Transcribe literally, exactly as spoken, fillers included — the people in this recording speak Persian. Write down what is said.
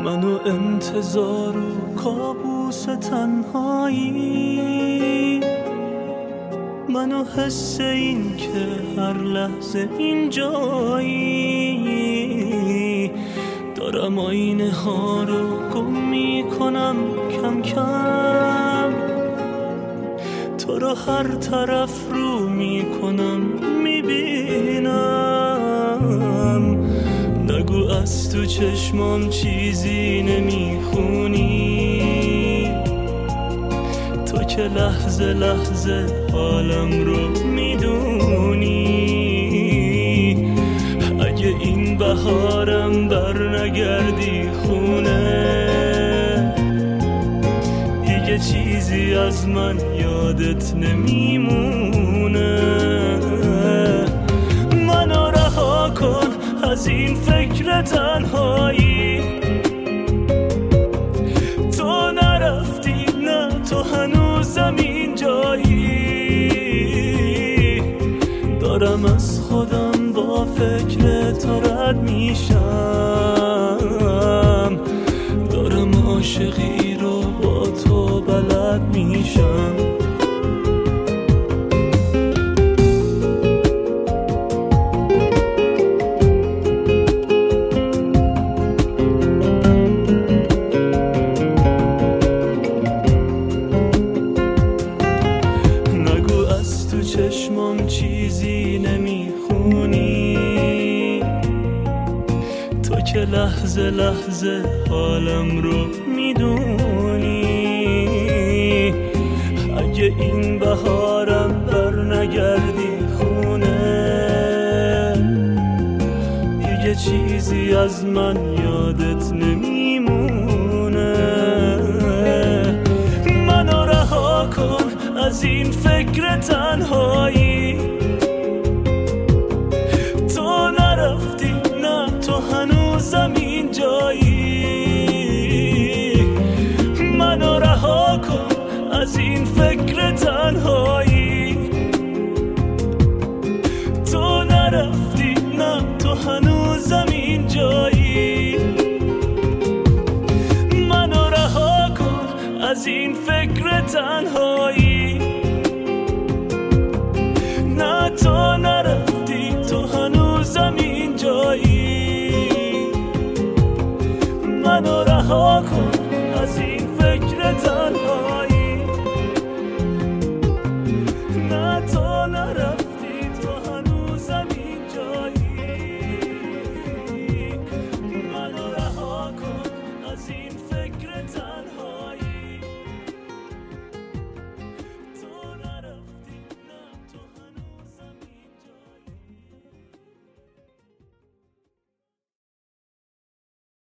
منو انتظار و کابوس تنهایی، منو حس این که هر لحظه اینجایی، دارم آینه ها رو گم میکنم کم کم، تو رو هر طرف رو میکنم میبینم، نگو از تو چشمام چیزی نمیخونی، تو که لحظه لحظه حالم رو میدونی، اگه این بهارم بر نگردی خونه، دیگه چیزی از من یادت نمیمونه، منو رها کن از این فکر تنهایی، تو نرفتی نه تو هنوزم اینجایی، دارم از خودم با فکر تو رد میشم، دارم عاشقی رو با تو بلد میشم. چشمام چیزی نمیخونی، تو که لحظه لحظه حالم رو میدونی، اگه این بهارم بر نگردی خونه، دیگه چیزی از من یادت نمیمونه، منو رها کن از این فکر تنهایی، تو نرفتی نه تو هنوزم اینجایی، منو رها کن از این فکر تنهایی، تو نرفتی نه تو هنوزم اینجایی، منو رها کن از این فکر تنهایی، نه تو نرفتی تو هنوزم اینجایی، منو رها کن